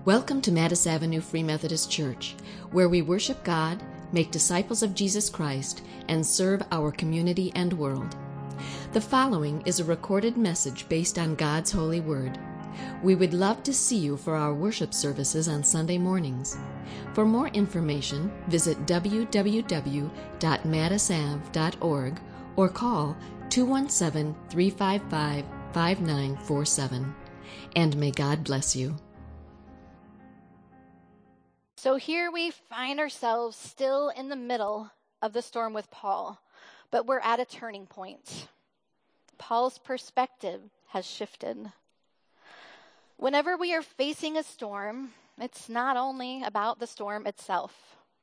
Welcome to Mattis Avenue Free Methodist Church, where we worship God, make disciples of Jesus Christ, and serve our community and world. The following is a recorded message based on God's holy word. We would love to see you for our worship services on Sunday mornings. For more information, visit www.mattisav.org or call 217-355-5947. And may God bless you. So here we find ourselves still in the middle of the storm with Paul, but we're at a turning point. Paul's perspective has shifted. Whenever we are facing a storm, it's not only about the storm itself.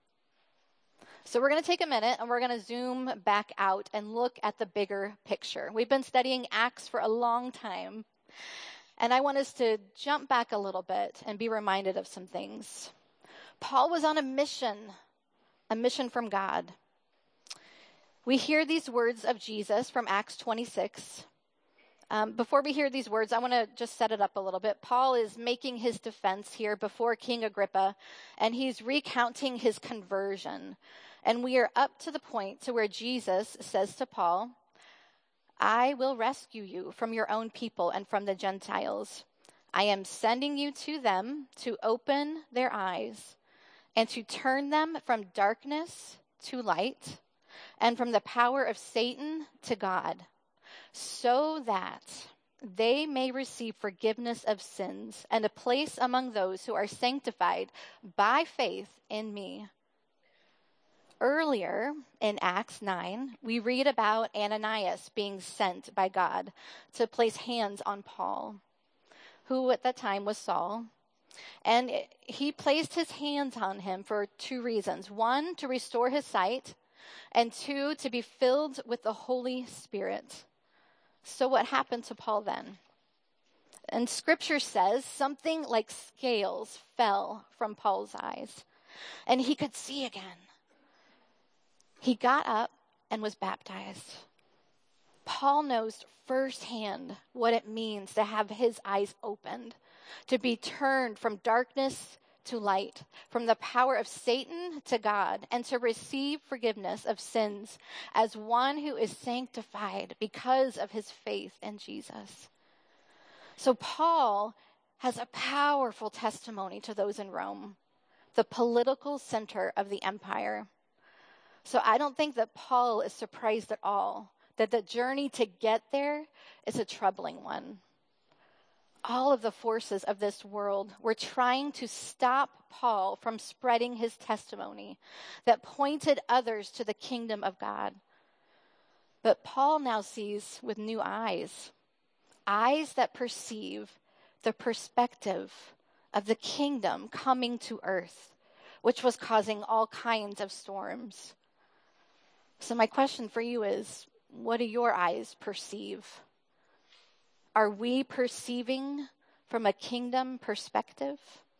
So we're going to take a minute and we're going to zoom back out and look at the bigger picture. We've been studying Acts for a long time, and I want us to jump back a little bit and be reminded of some things. Paul was on a mission from God. We hear these words of Jesus from Acts 26. Before we hear these words, I want to just set it up a little bit. Paul is making his defense here before King Agrippa, and he's recounting his conversion. And we are up to the point to where Jesus says to Paul, "I will rescue you from your own people and from the Gentiles. I am sending you to them to open their eyes and to turn them from darkness to light and from the power of Satan to God, so that they may receive forgiveness of sins and a place among those who are sanctified by faith in me." Earlier in Acts 9, we read about Ananias being sent by God to place hands on Paul, who at that time was Saul. And he placed his hands on him for two reasons. One, to restore his sight, and two, to be filled with the Holy Spirit. So what happened to Paul then? And Scripture says something like scales fell from Paul's eyes, and he could see again. He got up and was baptized. Paul knows firsthand what it means to have his eyes opened, to be turned from darkness to light, from the power of Satan to God, and to receive forgiveness of sins as one who is sanctified because of his faith in Jesus. So Paul has a powerful testimony to those in Rome, the political center of the empire. So I don't think that Paul is surprised at all that the journey to get there is a troubling one. All of the forces of this world were trying to stop Paul from spreading his testimony that pointed others to the kingdom of God. But Paul now sees with new eyes, eyes that perceive the perspective of the kingdom coming to earth, which was causing all kinds of storms. So my question for you is, what do your eyes perceive? Are we perceiving from a kingdom perspective?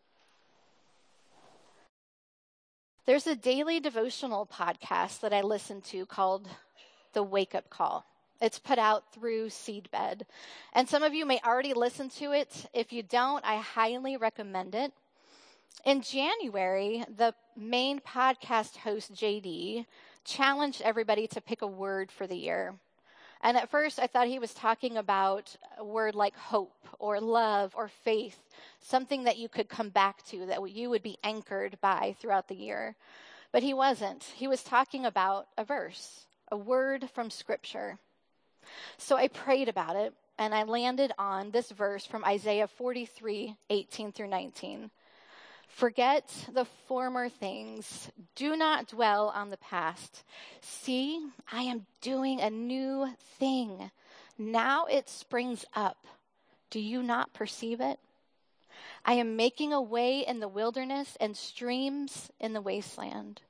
There's a daily devotional podcast that I listen to called The Wake Up Call. It's put out through Seedbed. And some of you may already listen to it. If you don't, I highly recommend it. In January, the main podcast host, JD, challenged everybody to pick a word for the year. And at first, I thought he was talking about a word like hope or love or faith, something that you could come back to, that you would be anchored by throughout the year. But he wasn't. He was talking about a verse, a word from Scripture. So I prayed about it, and I landed on this verse from Isaiah 43:18-19. "Forget the former things. Do not dwell on the past. See, I am doing a new thing. Now it springs up. Do you not perceive it? I am making a way in the wilderness and streams in the wasteland."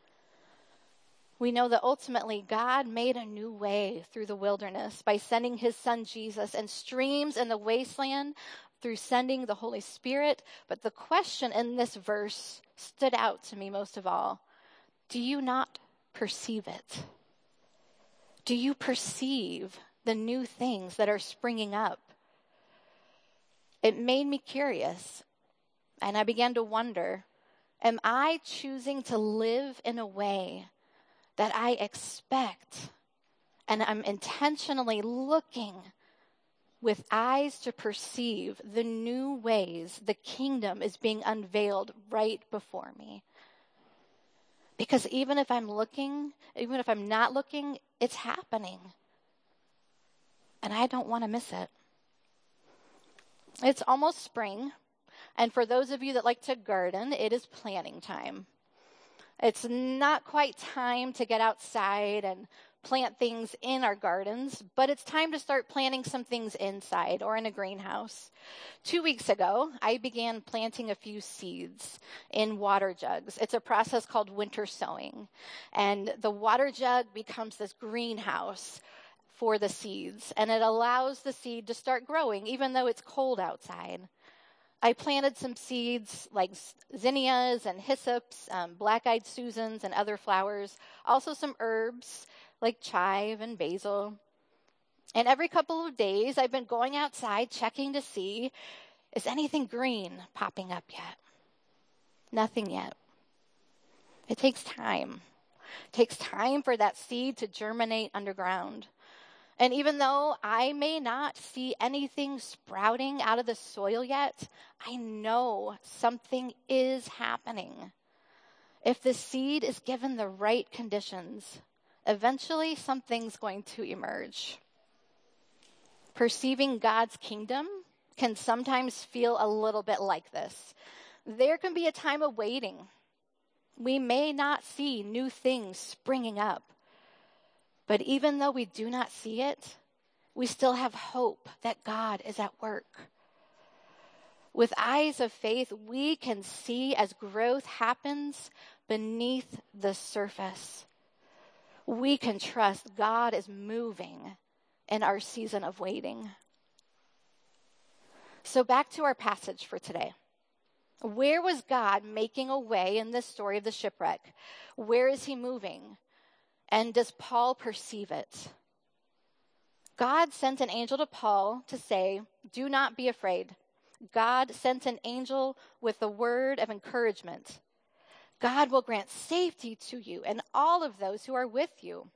We know that ultimately God made a new way through the wilderness by sending his son Jesus, and streams in the wasteland through sending the Holy Spirit. But the question in this verse stood out to me most of all. Do you not perceive it? Do you perceive the new things that are springing up? It made me curious. And I began to wonder, am I choosing to live in a way that I expect and I'm intentionally looking with eyes to perceive the new ways the kingdom is being unveiled right before me? Because even if I'm not looking, it's happening. And I don't want to miss it. It's almost spring. And for those of you that like to garden, it is planting time. It's not quite time to get outside and plant things in our gardens, but it's time to start planting some things inside or in a greenhouse. 2 weeks ago, I began planting a few seeds in water jugs. It's a process called winter sowing. And the water jug becomes this greenhouse for the seeds, and it allows the seed to start growing even though it's cold outside. I planted some seeds like zinnias and hyssops, black-eyed Susans and other flowers, also some herbs like chive and basil. And every couple of days, I've been going outside checking to see, is anything green popping up yet? Nothing yet. It takes time. It takes time for that seed to germinate underground. And even though I may not see anything sprouting out of the soil yet, I know something is happening. If the seed is given the right conditions, eventually something's going to emerge. Perceiving God's kingdom can sometimes feel a little bit like this. There can be a time of waiting. We may not see new things springing up. But even though we do not see it, we still have hope that God is at work. With eyes of faith, we can see as growth happens beneath the surface. We can trust God is moving in our season of waiting. So back to our passage for today. Where was God making a way in this story of the shipwreck? Where is he moving? And does Paul perceive it? God sent an angel to Paul to say, do not be afraid. God sent an angel with a word of encouragement. God will grant safety to you and all of those who are with you.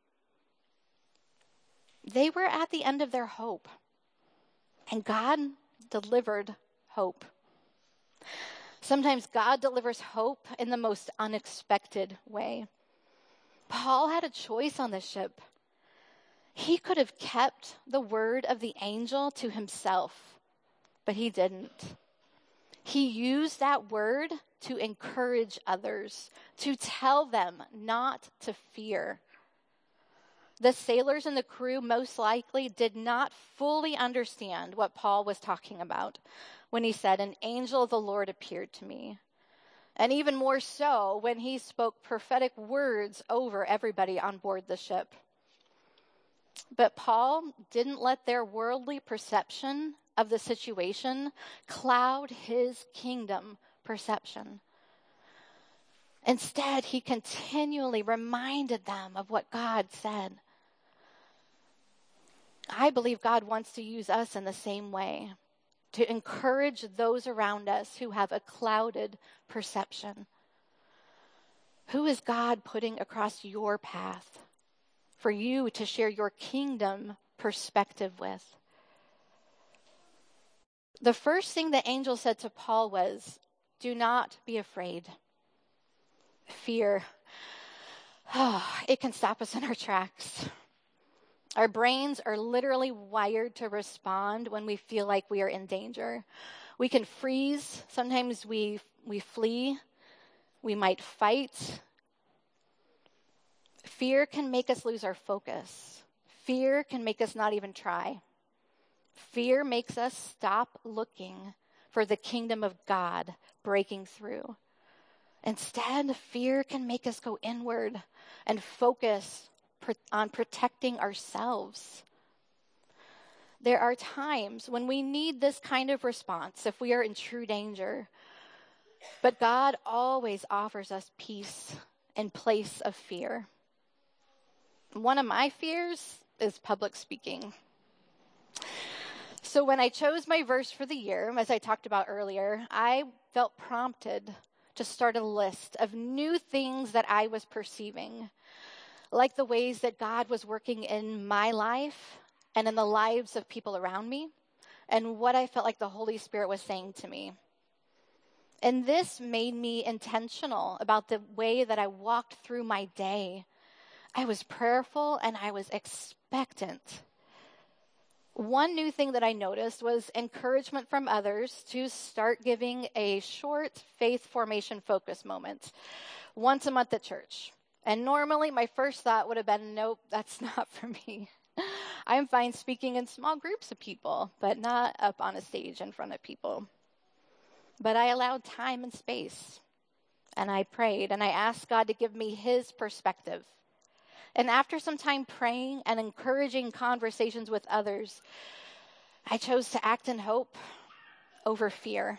They were at the end of their hope, and God delivered hope. Sometimes God delivers hope in the most unexpected way. Paul had a choice on the ship. He could have kept the word of the angel to himself, but he didn't. He used that word to encourage others, to tell them not to fear. The sailors and the crew most likely did not fully understand what Paul was talking about when he said, an angel of the Lord appeared to me. And even more so when he spoke prophetic words over everybody on board the ship. But Paul didn't let their worldly perception of the situation cloud his kingdom perception. Instead, he continually reminded them of what God said. I believe God wants to use us in the same way, to encourage those around us who have a clouded perception. Who is God putting across your path for you to share your kingdom perspective with? The first thing the angel said to Paul was, do not be afraid. Fear, it can stop us in our tracks. Our brains are literally wired to respond when we feel like we are in danger. We can freeze. Sometimes we flee. We might fight. Fear can make us lose our focus. Fear can make us not even try. Fear makes us stop looking for the kingdom of God breaking through. Instead, fear can make us go inward and focus on protecting ourselves. There are times when we need this kind of response if we are in true danger. But God always offers us peace in place of fear. One of my fears is public speaking. So when I chose my verse for the year, as I talked about earlier, I felt prompted to start a list of new things that I was perceiving, like the ways that God was working in my life and in the lives of people around me, and what I felt like the Holy Spirit was saying to me. And this made me intentional about the way that I walked through my day. I was prayerful and I was expectant. One new thing that I noticed was encouragement from others to start giving a short faith formation focus moment once a month at church. And normally my first thought would have been, nope, that's not for me. I'm fine speaking in small groups of people, but not up on a stage in front of people. But I allowed time and space, and I prayed, and I asked God to give me his perspective. And after some time praying and encouraging conversations with others, I chose to act in hope over fear.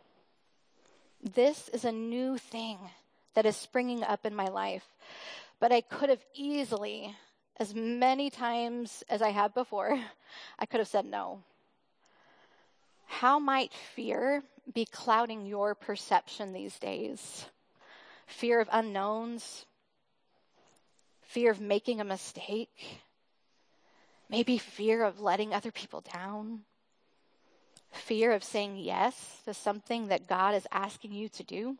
This is a new thing that is springing up in my life, but I could have easily, as many times as I have before, I could have said no. How might fear be clouding your perception these days? Fear of unknowns, fear of making a mistake, maybe fear of letting other people down, fear of saying yes to something that God is asking you to do.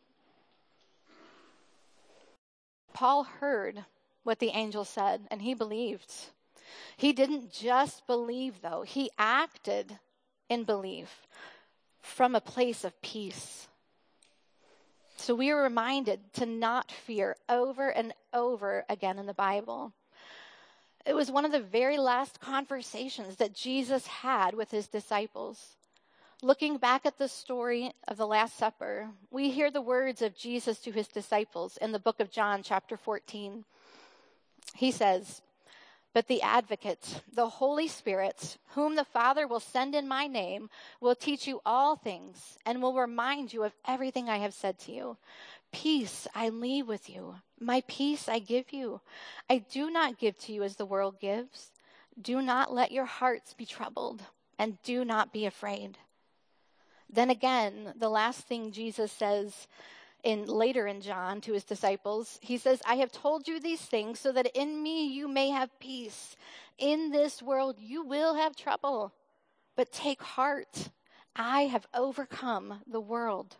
Paul heard what the angel said, and he believed. He didn't just believe, though. He acted in belief from a place of peace. So we are reminded to not fear over and over again in the Bible. It was one of the very last conversations that Jesus had with his disciples. Looking back at the story of the Last Supper, we hear the words of Jesus to his disciples in the book of John, chapter 14. He says, "But the Advocate, the Holy Spirit, whom the Father will send in my name, will teach you all things and will remind you of everything I have said to you. Peace I leave with you. My peace I give you. I do not give to you as the world gives. Do not let your hearts be troubled, and do not be afraid." Then again, the last thing Jesus says later in John to his disciples, he says, "I have told you these things so that in me you may have peace. In this world you will have trouble, but take heart. I have overcome the world."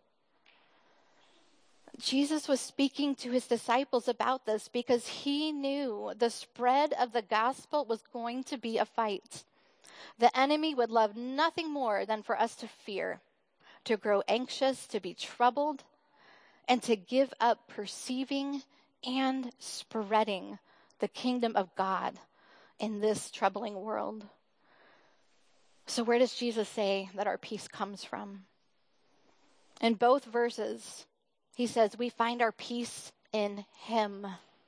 Jesus was speaking to his disciples about this because he knew the spread of the gospel was going to be a fight. The enemy would love nothing more than for us to fear, to grow anxious, to be troubled, and to give up perceiving and spreading the kingdom of God in this troubling world. So where does Jesus say that our peace comes from? In both verses, he says we find our peace in him.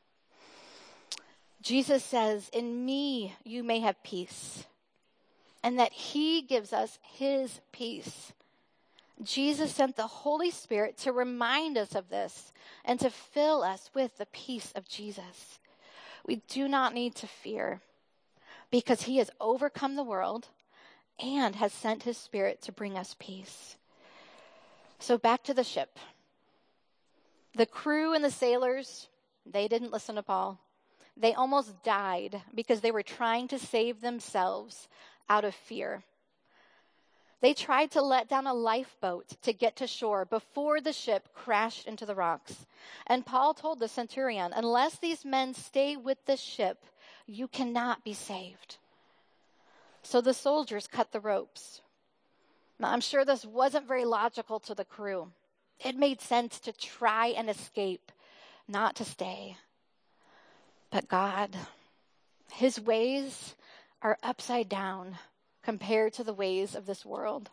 Jesus says, "In me you may have peace," and that he gives us his peace. Jesus sent the Holy Spirit to remind us of this and to fill us with the peace of Jesus. We do not need to fear because he has overcome the world and has sent his Spirit to bring us peace. So back to the ship. The crew and the sailors, they didn't listen to Paul. They almost died because they were trying to save themselves out of fear. They tried to let down a lifeboat to get to shore before the ship crashed into the rocks. And Paul told the centurion, "Unless these men stay with the ship, you cannot be saved." So the soldiers cut the ropes. Now, I'm sure this wasn't very logical to the crew. It made sense to try and escape, not to stay. But God, his ways are upside down compared to the ways of this world.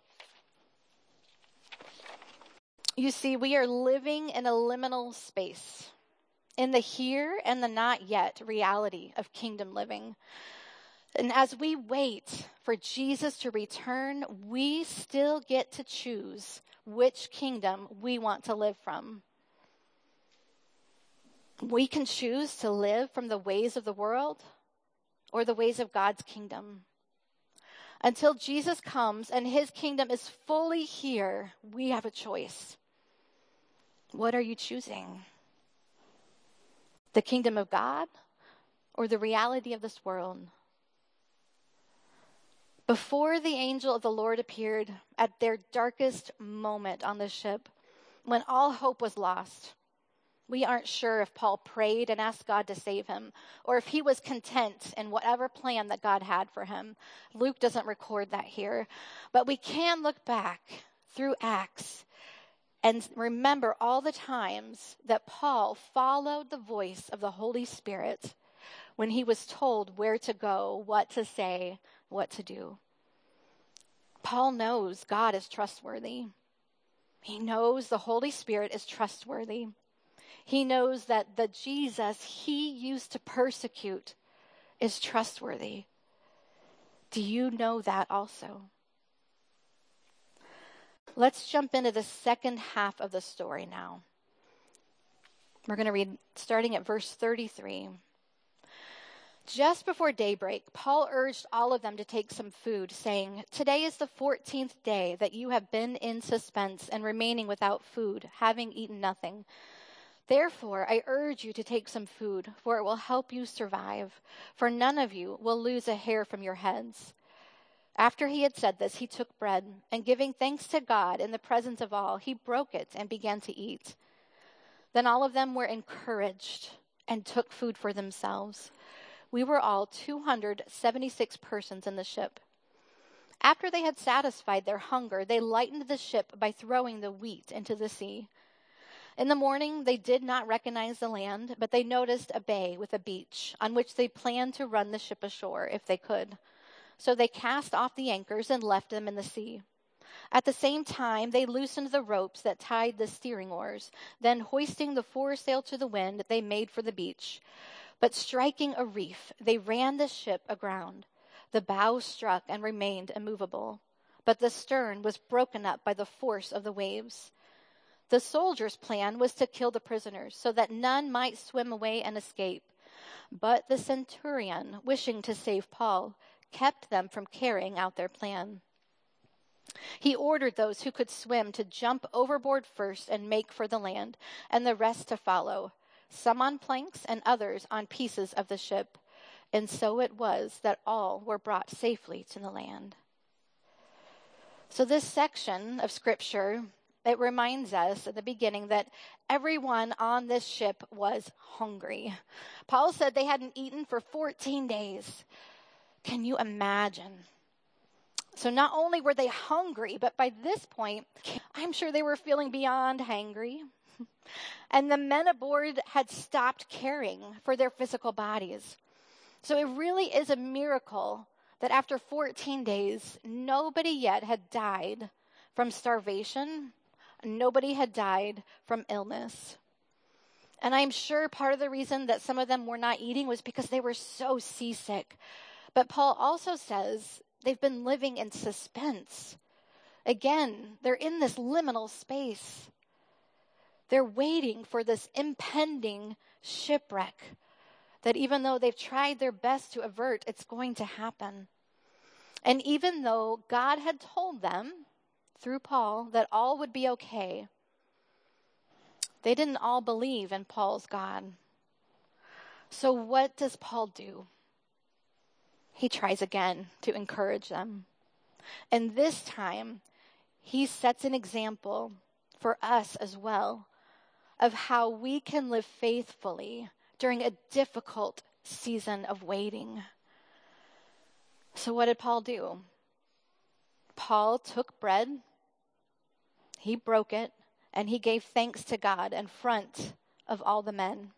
You see, we are living in a liminal space, in the here and the not yet reality of kingdom living. And as we wait for Jesus to return, we still get to choose which kingdom we want to live from. We can choose to live from the ways of the world or the ways of God's kingdom. Until Jesus comes and his kingdom is fully here, we have a choice. What are you choosing? The kingdom of God or the reality of this world? Before the angel of the Lord appeared at their darkest moment on the ship, when all hope was lost, we aren't sure if Paul prayed and asked God to save him, or if he was content in whatever plan that God had for him. Luke doesn't record that here, but we can look back through Acts and remember all the times that Paul followed the voice of the Holy Spirit when he was told where to go, what to say, what to do. Paul knows God is trustworthy. He knows the Holy Spirit is trustworthy. He knows that the Jesus he used to persecute is trustworthy. Do you know that also? Let's jump into the second half of the story now. We're going to read starting at verse 33. Just before daybreak, Paul urged all of them to take some food, saying, "Today is the 14th day that you have been in suspense and remaining without food, having eaten nothing. Therefore, I urge you to take some food, for it will help you survive, for none of you will lose a hair from your heads." After he had said this, he took bread, and giving thanks to God in the presence of all, he broke it and began to eat. Then all of them were encouraged and took food for themselves. We were all 276 persons in the ship. After they had satisfied their hunger, they lightened the ship by throwing the wheat into the sea. In the morning, they did not recognize the land, but they noticed a bay with a beach on which they planned to run the ship ashore if they could. So they cast off the anchors and left them in the sea. At the same time, they loosened the ropes that tied the steering oars. Then, hoisting the foresail to the wind, they made for the beach. But striking a reef, they ran the ship aground. The bow struck and remained immovable, but the stern was broken up by the force of the waves. The soldiers' plan was to kill the prisoners so that none might swim away and escape. But the centurion, wishing to save Paul, kept them from carrying out their plan. He ordered those who could swim to jump overboard first and make for the land, and the rest to follow, some on planks and others on pieces of the ship. And so it was that all were brought safely to the land. So this section of scripture, it reminds us at the beginning that everyone on this ship was hungry. Paul said they hadn't eaten for 14 days. Can you imagine? So not only were they hungry, but by this point, I'm sure they were feeling beyond hangry. And the men aboard had stopped caring for their physical bodies. So it really is a miracle that after 14 days, nobody yet had died from starvation. Nobody had died from illness. And I'm sure part of the reason that some of them were not eating was because they were so seasick. But Paul also says they've been living in suspense. Again, they're in this liminal space. They're waiting for this impending shipwreck that even though they've tried their best to avert, it's going to happen. And even though God had told them through Paul that all would be okay, they didn't all believe in Paul's God. So what does Paul do? He tries again to encourage them. And this time, he sets an example for us as well of how we can live faithfully during a difficult season of waiting. So what did Paul do? Paul took bread, he broke it, and he gave thanks to God in front of all the men.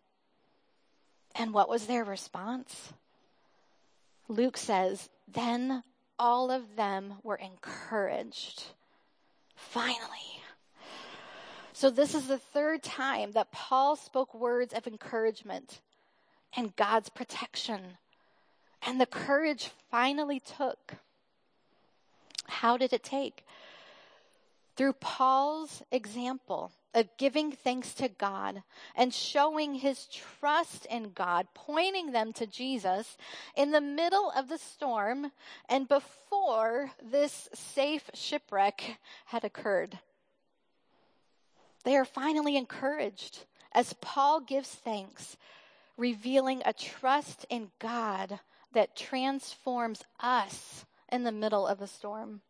And what was their response? Luke says, then all of them were encouraged. Finally. So this is the third time that Paul spoke words of encouragement and God's protection. And the courage finally took. How did it take? Through Paul's example of giving thanks to God and showing his trust in God, pointing them to Jesus in the middle of the storm and before this safe shipwreck had occurred. They are finally encouraged as Paul gives thanks, revealing a trust in God that transforms us in the middle of a storm.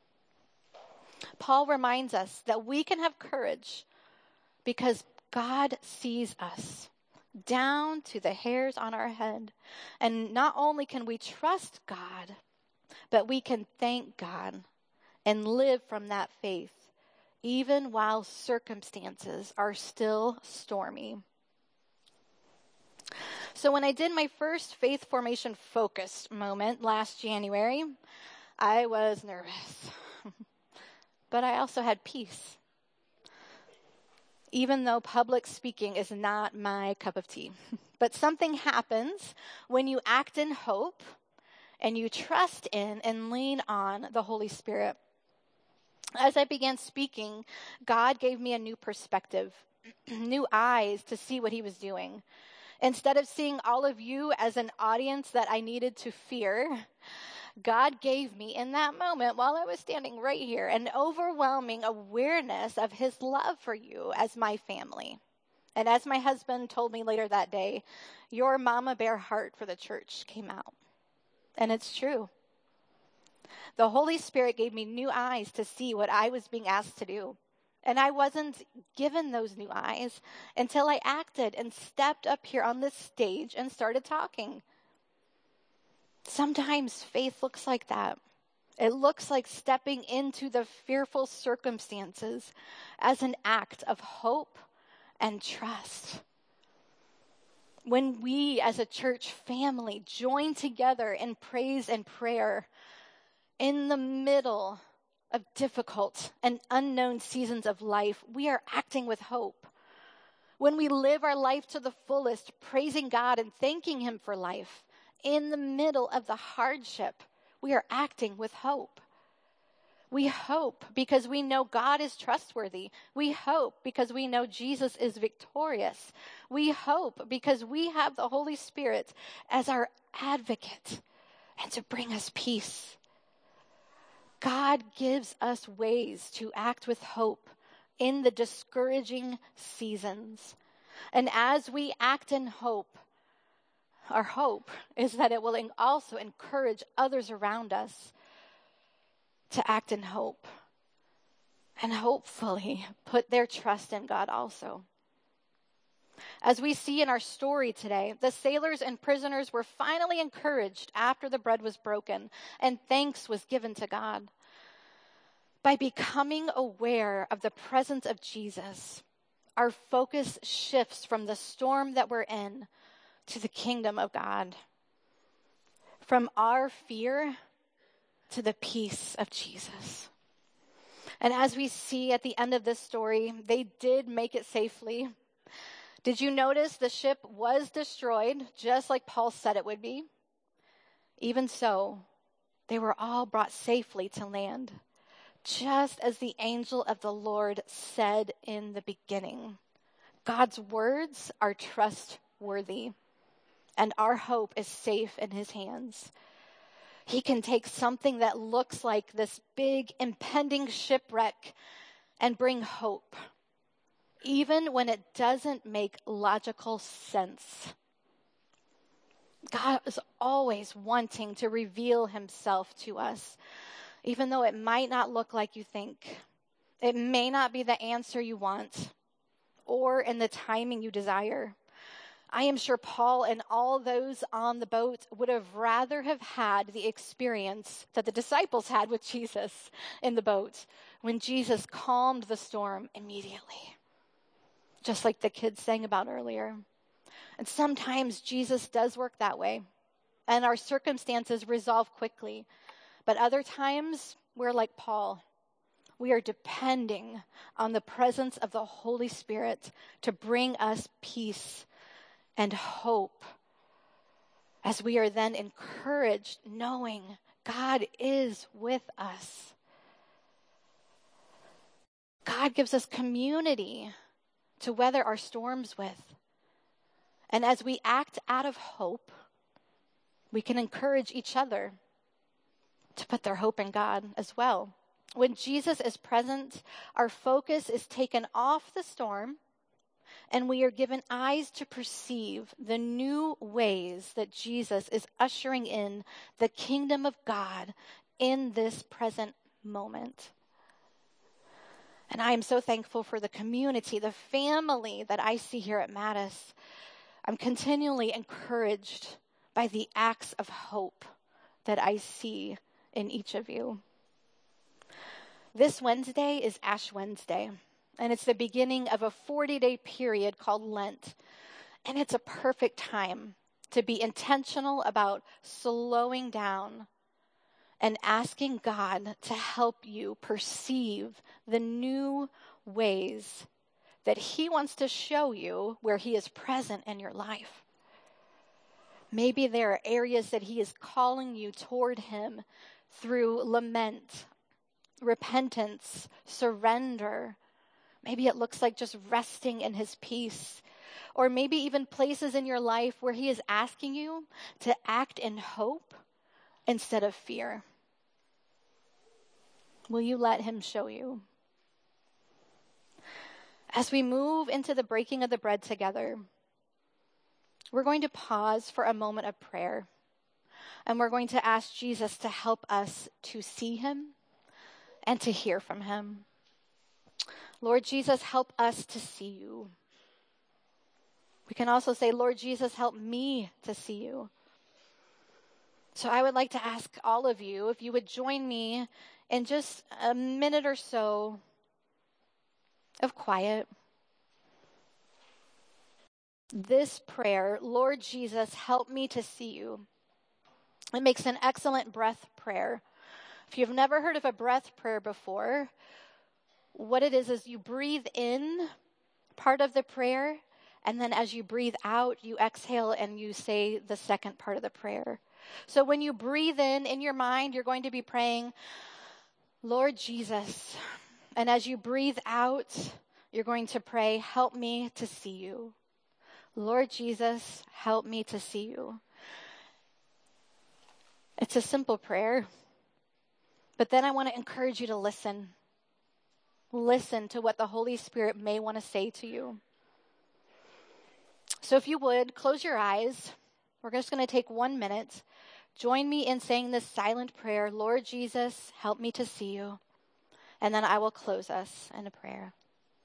Paul reminds us that we can have courage because God sees us down to the hairs on our head. And not only can we trust God, but we can thank God and live from that faith, even while circumstances are still stormy. So when I did my first faith formation focused moment last January, I was nervous, but I also had peace, even though public speaking is not my cup of tea. But something happens when you act in hope and you trust in and lean on the Holy Spirit. As I began speaking, God gave me a new perspective, new eyes to see what he was doing. Instead of seeing all of you as an audience that I needed to fear, God gave me in that moment while I was standing right here an overwhelming awareness of his love for you as my family. And as my husband told me later that day, your mama bear heart for the church came out. And it's true. The Holy Spirit gave me new eyes to see what I was being asked to do. And I wasn't given those new eyes until I acted and stepped up here on this stage and started talking. Sometimes faith looks like that. It looks like stepping into the fearful circumstances as an act of hope and trust. When we as a church family join together in praise and prayer in the middle of difficult and unknown seasons of life, we are acting with hope. When we live our life to the fullest, praising God and thanking him for life, in the middle of the hardship, we are acting with hope. We hope because we know God is trustworthy. We hope because we know Jesus is victorious. We hope because we have the Holy Spirit as our advocate and to bring us peace. God gives us ways to act with hope in the discouraging seasons. And as we act in hope, our hope is that it will also encourage others around us to act in hope and hopefully put their trust in God also. As we see in our story today, the sailors and prisoners were finally encouraged after the bread was broken and thanks was given to God. By becoming aware of the presence of Jesus, our focus shifts from the storm that we're in to the kingdom of God. From our fear to the peace of Jesus. And as we see at the end of this story, they did make it safely. Did you notice the ship was destroyed, just like Paul said it would be? Even so, they were all brought safely to land, just as the angel of the Lord said in the beginning. God's words are trustworthy, and our hope is safe in his hands. He can take something that looks like this big impending shipwreck and bring hope, even when it doesn't make logical sense. God is always wanting to reveal himself to us, even though it might not look like you think. It may not be the answer you want or in the timing you desire. I am sure Paul and all those on the boat would have rather have had the experience that the disciples had with Jesus in the boat when Jesus calmed the storm immediately, just like the kids sang about earlier. And sometimes Jesus does work that way, and our circumstances resolve quickly. But other times, we're like Paul. We are depending on the presence of the Holy Spirit to bring us peace and hope, as we are then encouraged knowing God is with us. God gives us community to weather our storms with. And as we act out of hope, we can encourage each other to put their hope in God as well. When Jesus is present, our focus is taken off the storm, and we are given eyes to perceive the new ways that Jesus is ushering in the kingdom of God in this present moment. And I am so thankful for the community, the family that I see here at Mattis. I'm continually encouraged by the acts of hope that I see in each of you. This Wednesday is Ash Wednesday, and it's the beginning of a 40-day period called Lent. And it's a perfect time to be intentional about slowing down and asking God to help you perceive the new ways that he wants to show you where he is present in your life. Maybe there are areas that he is calling you toward him through lament, repentance, surrender. Maybe it looks like just resting in his peace. Or maybe even places in your life where he is asking you to act in hope instead of fear. Will you let him show you? As we move into the breaking of the bread together, we're going to pause for a moment of prayer. And we're going to ask Jesus to help us to see him and to hear from him. Lord Jesus, help us to see you. We can also say, Lord Jesus, help me to see you. So I would like to ask all of you if you would join me in just a minute or so of quiet. This prayer, Lord Jesus, help me to see you. It makes an excellent breath prayer. If you've never heard of a breath prayer before, what it is you breathe in part of the prayer, and then as you breathe out, you exhale and you say the second part of the prayer. So when you breathe in your mind, you're going to be praying, Lord Jesus. And as you breathe out, you're going to pray, help me to see you. Lord Jesus, help me to see you. It's a simple prayer, but then I want to encourage you to listen. Listen to what the Holy Spirit may want to say to you. So if you would, close your eyes. We're just going to take 1 minute. Join me in saying this silent prayer, Lord Jesus, help me to see you. And then I will close us in a prayer.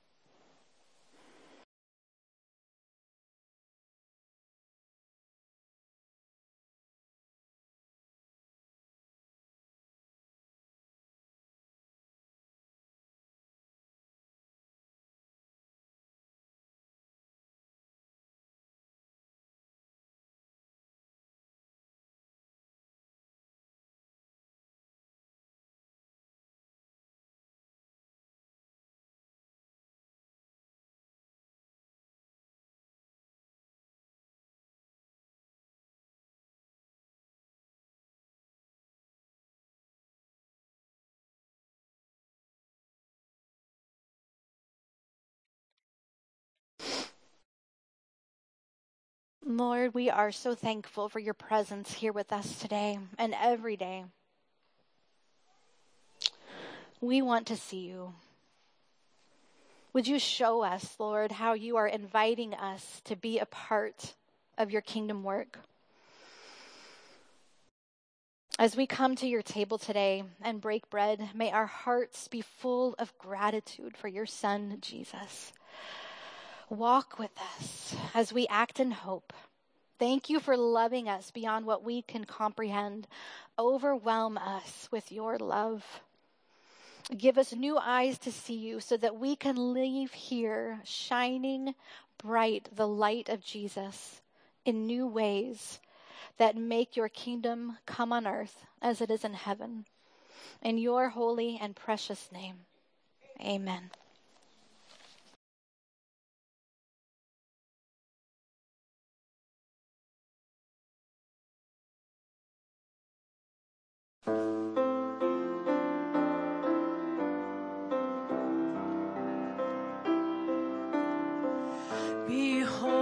Lord, we are so thankful for your presence here with us today and every day. We want to see you. Would you show us, Lord, how you are inviting us to be a part of your kingdom work? As we come to your table today and break bread, may our hearts be full of gratitude for your Son, Jesus. Walk with us as we act in hope. Thank you for loving us beyond what we can comprehend. Overwhelm us with your love. Give us new eyes to see you so that we can leave here shining bright the light of Jesus in new ways that make your kingdom come on earth as it is in heaven. In your holy and precious name, amen. Behold.